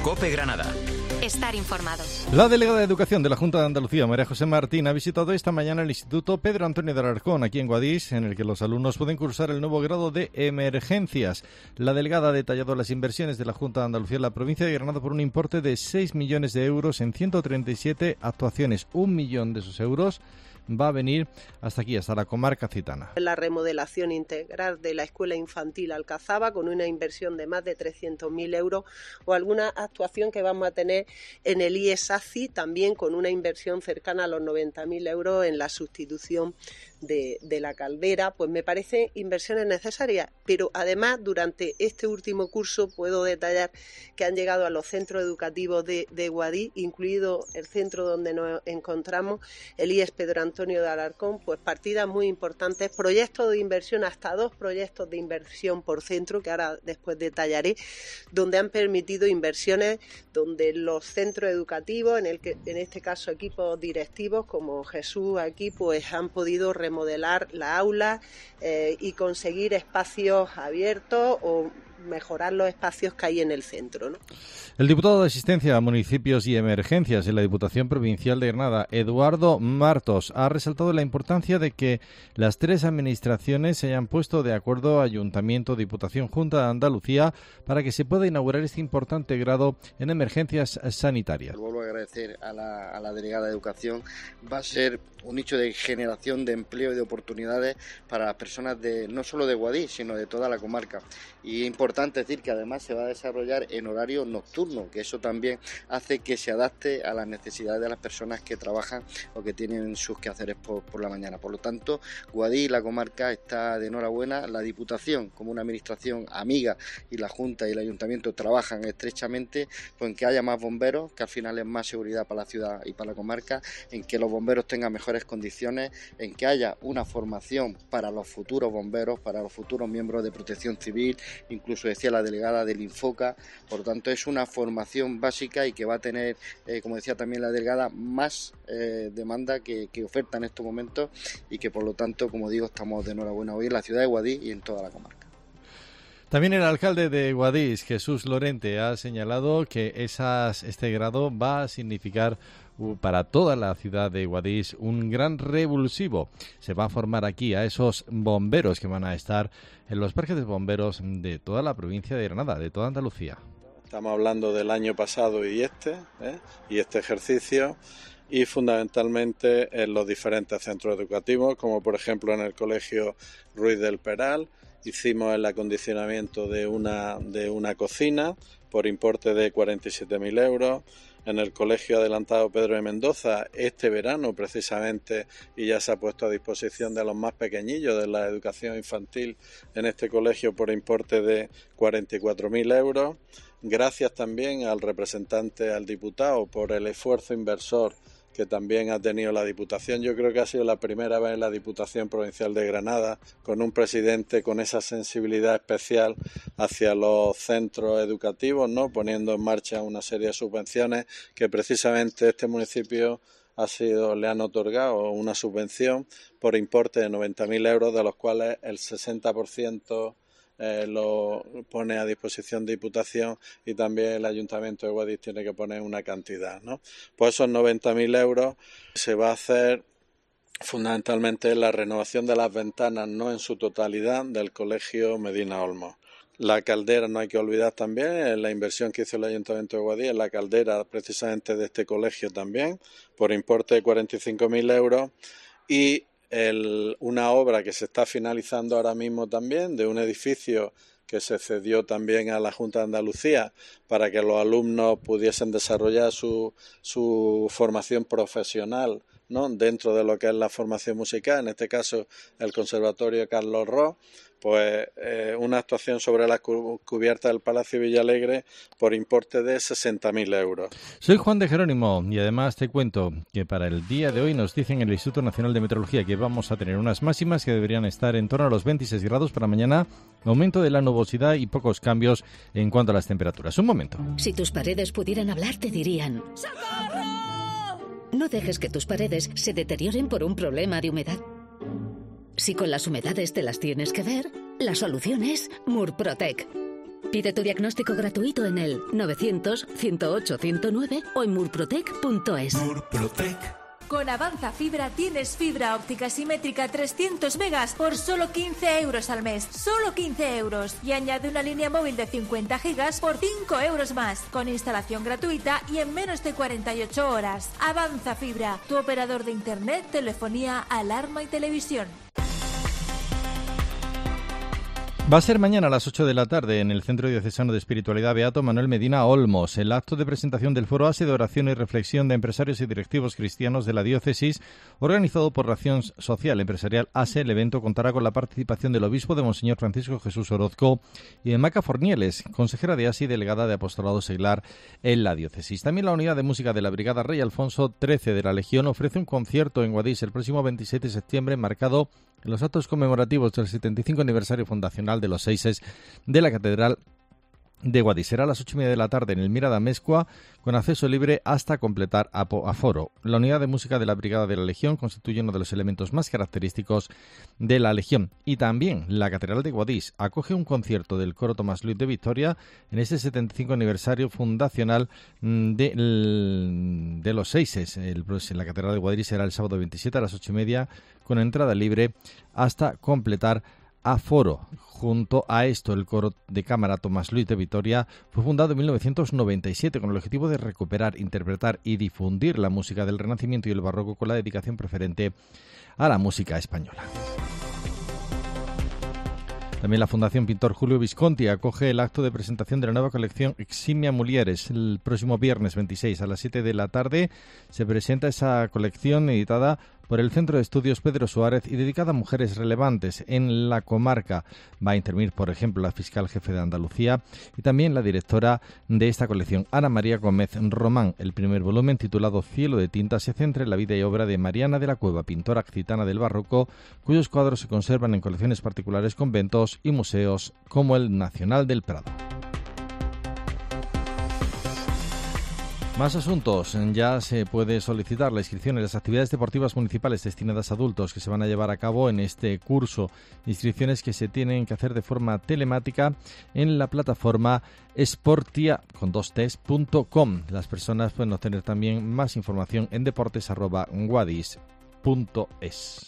COPE Granada. Estar informados. La delegada de Educación de la Junta de Andalucía, María José Martín, ha visitado esta mañana el Instituto Pedro Antonio de Alarcón, aquí en Guadix, en el que los alumnos pueden cursar el nuevo grado de Emergencias. La delegada ha detallado las inversiones de la Junta de Andalucía en la provincia de Granada por un importe de 6 millones de euros en 137 actuaciones. 1 millón de esos euros va a venir hasta aquí, hasta la comarca citana. La remodelación integral de la escuela infantil Alcazaba, con una inversión de más de 300.000 euros, o alguna actuación que vamos a tener en el IES ACI, también con una inversión cercana a los 90.000 euros en la sustitución de la caldera. Pues me parecen inversiones necesarias, pero además durante este último curso puedo detallar que han llegado a los centros educativos de Guadix, incluido el centro donde nos encontramos, el IES Pedro Antonio de Alarcón, pues partidas muy importantes, proyectos de inversión, hasta 2 proyectos de inversión por centro, que ahora después detallaré, donde han permitido inversiones, donde los centros educativos, en este caso equipos directivos como Jesús aquí, pues han podido remodelar la aula y conseguir espacios abiertos o mejorar los espacios que hay en el centro, ¿no? El diputado de Asistencia a Municipios y Emergencias en la Diputación Provincial de Granada, Eduardo Martos, ha resaltado la importancia de que las 3 administraciones se hayan puesto de acuerdo, Ayuntamiento, Diputación, Junta de Andalucía, para que se pueda inaugurar este importante grado en emergencias sanitarias. Vuelvo a agradecer a la delegada de Educación. Va a ser un nicho de generación de empleo y de oportunidades para las personas no solo de Guadix, sino de toda la comarca. Y es importante decir que además se va a desarrollar en horario nocturno, que eso también hace que se adapte a las necesidades de las personas que trabajan o que tienen sus quehaceres por la mañana. Por lo tanto, Guadix, la comarca, está de enhorabuena. La Diputación, como una administración amiga, y la Junta y el Ayuntamiento trabajan estrechamente pues, en que haya más bomberos, que al final es más seguridad para la ciudad y para la comarca, en que los bomberos tengan mejores condiciones, en que haya una formación para los futuros bomberos, para los futuros miembros de Protección Civil, incluso decía la delegada del Infoca. Por lo tanto, es una formación básica y que va a tener, como decía también la delegada, más demanda que oferta en estos momentos, y que por lo tanto, como digo, estamos de enhorabuena hoy en la ciudad de Guadix y en toda la comarca. También el alcalde de Guadix, Jesús Lorente, ha señalado que este grado va a significar para toda la ciudad de Guadix un gran revulsivo. Se va a formar aquí a esos bomberos que van a estar en los parques de bomberos de toda la provincia de Granada, de toda Andalucía. Estamos hablando del año pasado y este ejercicio, y fundamentalmente en los diferentes centros educativos, como por ejemplo en el Colegio Ruiz del Peral. Hicimos el acondicionamiento de una cocina por importe de 47.000 euros. En el Colegio Adelantado Pedro de Mendoza, este verano precisamente, y ya se ha puesto a disposición de los más pequeñillos de la educación infantil en este colegio por importe de 44.000 euros. Gracias también al representante, al diputado, por el esfuerzo inversor que también ha tenido la Diputación. Yo creo que ha sido la primera vez en la Diputación Provincial de Granada con un presidente con esa sensibilidad especial hacia los centros educativos, ¿no? Poniendo en marcha una serie de subvenciones que precisamente este municipio le han otorgado una subvención por importe de 90.000 euros, de los cuales el 60% lo pone a disposición de Diputación, y también el Ayuntamiento de Guadix tiene que poner una cantidad, ¿no? Pues esos 90.000 euros se va a hacer fundamentalmente la renovación de las ventanas, no en su totalidad, del Colegio Medina Olmos. La caldera, no hay que olvidar también la inversión que hizo el Ayuntamiento de Guadix en la caldera precisamente de este colegio también, por importe de 45.000 euros, y una obra que se está finalizando ahora mismo también, de un edificio que se cedió también a la Junta de Andalucía para que los alumnos pudiesen desarrollar su formación profesional, ¿no? Dentro de lo que es la formación musical, en este caso el Conservatorio Carlos Ros. Pues una actuación sobre la cubierta del Palacio Villalegre por importe de 60.000 euros. Soy Juan de Jerónimo y además te cuento que para el día de hoy nos dicen en el Instituto Nacional de Meteorología que vamos a tener unas máximas que deberían estar en torno a los 26 grados para mañana, aumento de la nubosidad y pocos cambios en cuanto a las temperaturas. Un momento. Si tus paredes pudieran hablar, te dirían: ¡socorro! No dejes que tus paredes se deterioren por un problema de humedad. Si con las humedades te las tienes que ver, la solución es Murprotec. Pide tu diagnóstico gratuito en el 900-108-109 o en murprotec.es. Murprotec. Con Avanza Fibra tienes fibra óptica simétrica 300 megas por solo 15 euros al mes. Solo 15 euros. Y añade una línea móvil de 50 gigas por 5 euros más. Con instalación gratuita y en menos de 48 horas. Avanza Fibra, tu operador de internet, telefonía, alarma y televisión. Va a ser mañana a las 8 de la tarde en el Centro Diocesano de Espiritualidad Beato Manuel Medina Olmos, el acto de presentación del Foro ASE de Oración y Reflexión de Empresarios y Directivos Cristianos de la Diócesis, organizado por Acción Social Empresarial ASE. El evento contará con la participación del obispo de Monseñor Francisco Jesús Orozco y de Maca Fornieles, consejera de ASE y delegada de Apostolado Seglar en la Diócesis. También la unidad de música de la Brigada Rey Alfonso XIII de la Legión ofrece un concierto en Guadix el próximo 27 de septiembre, marcado en los actos conmemorativos del 75 aniversario fundacional de los Seises de la Catedral de Guadix. Será a las 8:30 de la tarde en el Mira de Amezcua, con acceso libre hasta completar aforo. La unidad de música de la Brigada de la Legión constituye uno de los elementos más característicos de la Legión. Y también la Catedral de Guadix acoge un concierto del Coro Tomás Luis de Vitoria en este 75 aniversario fundacional de los Seises. En la Catedral de Guadix será el sábado 27 a las 8:30, con entrada libre hasta completar aforo. Junto a esto, el coro de cámara Tomás Luis de Vitoria fue fundado en 1997 con el objetivo de recuperar, interpretar y difundir la música del Renacimiento y el Barroco, con la dedicación preferente a la música española. También la Fundación Pintor Julio Visconti acoge el acto de presentación de la nueva colección Eximia Mulieres. El próximo viernes 26 a las 7 de la tarde se presenta esa colección editada por el Centro de Estudios Pedro Suárez y dedicada a mujeres relevantes en la comarca. Va a intervenir, por ejemplo, la fiscal jefe de Andalucía y también la directora de esta colección, Ana María Gómez Román. El primer volumen, titulado Cielo de tinta, se centra en la vida y obra de Mariana de la Cueva, pintora occitana del Barroco, cuyos cuadros se conservan en colecciones particulares, conventos y museos como el Nacional del Prado. Más asuntos. Ya se puede solicitar la inscripción en las actividades deportivas municipales destinadas a adultos que se van a llevar a cabo en este curso. Inscripciones que se tienen que hacer de forma telemática en la plataforma sportia.com. Las personas pueden obtener también más información en deportes@guadix.es.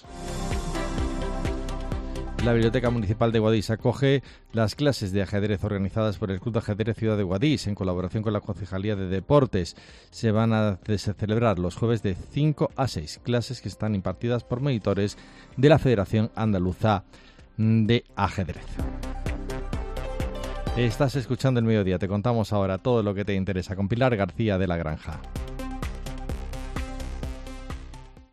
La Biblioteca Municipal de Guadix acoge las clases de ajedrez organizadas por el Club de Ajedrez Ciudad de Guadix en colaboración con la Concejalía de Deportes. Se van a celebrar los jueves de 5 a 6, clases que están impartidas por monitores de la Federación Andaluza de Ajedrez. Estás escuchando El Mediodía, te contamos ahora todo lo que te interesa con Pilar García de la Granja.